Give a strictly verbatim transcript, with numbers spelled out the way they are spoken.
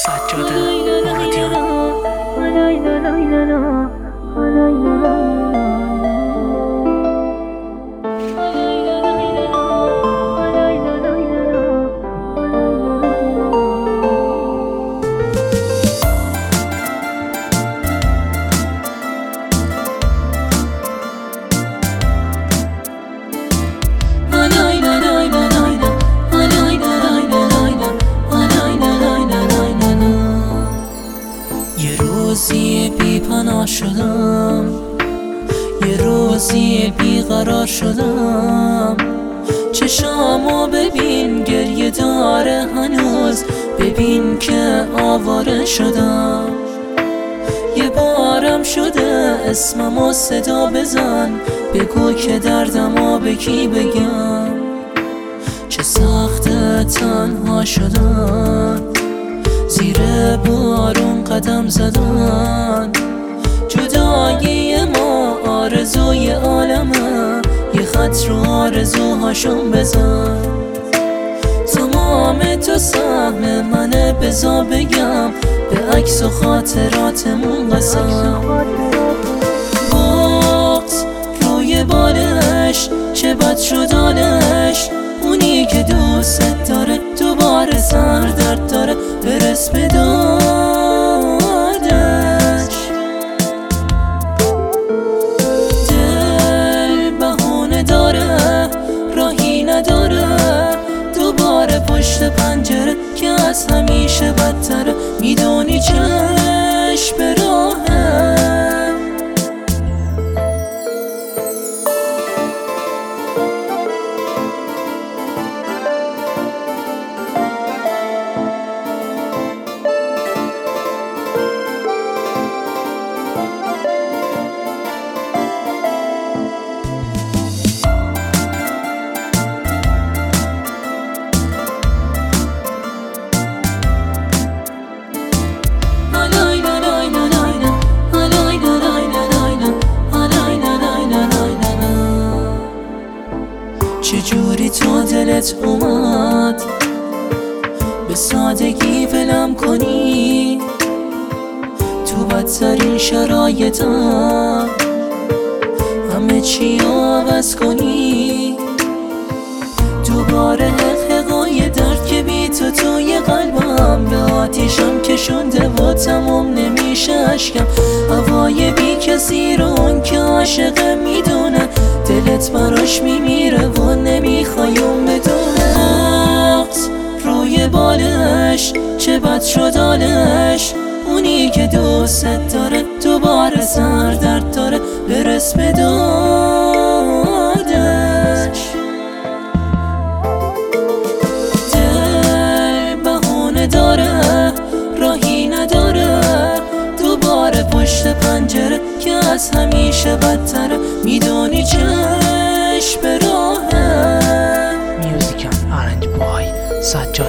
سجاد مرادیان. روزی بی پناه شدم، یه روزی بی قرار شدم. چشامو ببین گریه داره هنوز، ببین که آواره شدم. یه بارم شده اسممو صدا بزن، بگو که دردمو به کی بگم. چه سخته تنها شدن، زیر بارون قدم زدن. جدایی ما آرزوی عالمه، یه خط رو آرزوهاشون بزن. تمام تو سهم منه، بزا بگم به عکس و خاطراتمون قسم. وقت روی بالش چه بد شد حالش، اونی که دوست داره دوباره سر درد داره. برس به دادش، دل بهونه داره راهی نداره. دوباره پشت پنجره که از همیشه بدتره، میدونی چش به راهه. چجوری تو دلت اومد به سادگی ولم کنی؟ تو بدترین شرایطم همه چی عوض کنی. دوباره حقهای درد که بی تو توی قلبم، به آتیشم کشونده و تمام نمیشه اشکم. هوای بی کسی رو اون که عاشقه میدونه، دلت براش میمیره و نمیخوای اون بدونه. وقت روی بالش چه بد شد حالش، اونی که دوست داره دوباره سر درد داره. برس به دادش، دل بهونه داره راهی نداره. دوباره پشت پنجره که از همیشه بدتره، میدونی چش به راهه. میوزیک آرنج بای سجاد